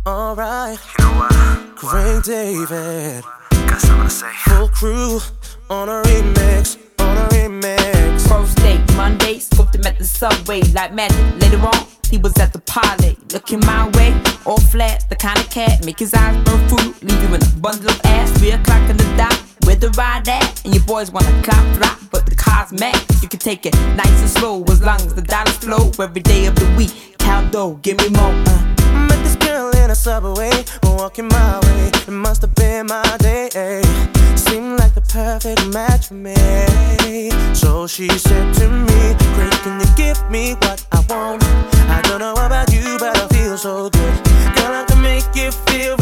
Alright, You know what? Craig David, Got something to say. full crew on a remix, on a remix. First day, Monday, scooped him at the subway like magic. Later on, he was at the parlay, looking my way, all flat, the kind of cat, make his eyes burn fruit, leave you in a bundle of ass, 3 o'clock in the dot, where the ride at? And your boys wanna clock drop, but the car's max, you can take it nice and slow, as long as the dollars flow, every day of the week, count dough, give me more, Met this girl in a subway, walking my way, it must have been my day. Seemed like the perfect match for me. So she said to me, Craig, can you give me what I want? I don't know about you, but I feel so good. Girl, I can make you feel